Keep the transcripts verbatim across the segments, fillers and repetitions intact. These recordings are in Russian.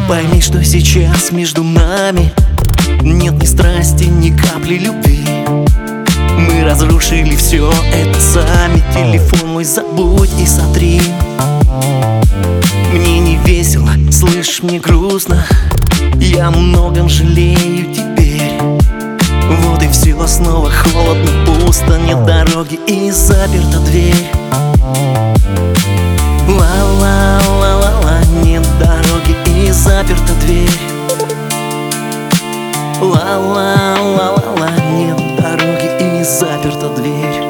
Пойми, что сейчас между нами нет ни страсти, ни капли любви. Мы разрушили все это сами. Телефон мой забудь и сотри. Мне не весело, слышь, мне грустно. Я о многом жалею теперь. Вот и все, снова холодно, пусто. Нет дороги и заперта дверь. Ла-ла-ла-ла-ла, нет дороги и заперта дверь. Ла-ла-ла-ла-ла, нет дороги и заперта дверь.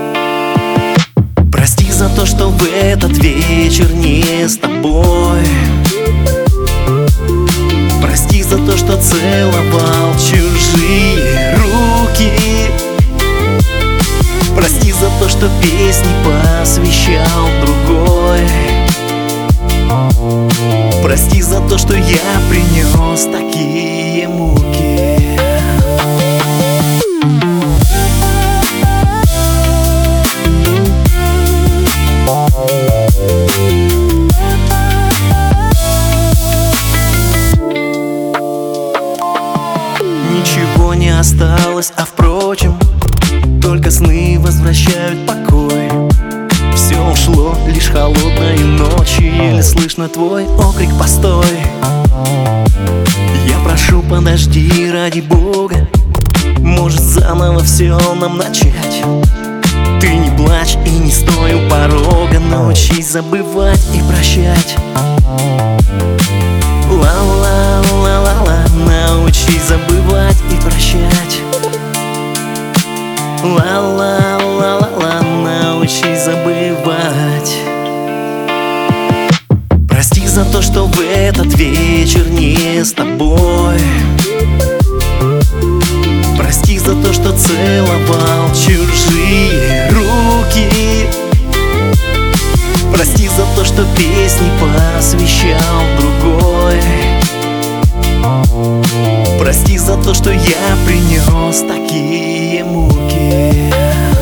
Прости за то, что в этот вечер не с тобой. Прости за то, что целовал чужие руки. Прости за то, что песни посвящал другой. Прости за то, что я принес такие муки. Ничего не осталось, а впрочем, только сны возвращают покой. Все ушло, лишь холодной ночью. Еле слышно твой окрик «постой». Я прошу, подожди, ради Бога. Может, заново все нам начать. Ты не плачь и не стой у порога. Научись забывать и прощать. Ла-ла-ла-ла-ла, научись забывать и прощать. Ла-ла-ла-ла-ла, научись забывать. Прости за то, что в этот вечер не с тобой. Прости за то, что целовал чужие руки. Прости за то, что песни посвящал другой. Прости за то, что я принес такие муки.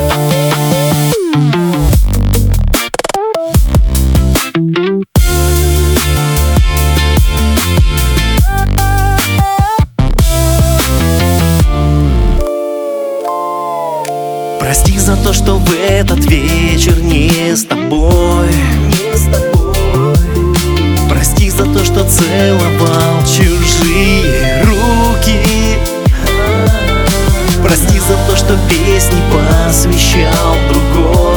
Прости за то, что в этот вечер не с тобой. Не с тобой. Прости за то, что целовал чужие руки. Прости за то, что песни посвящал другой.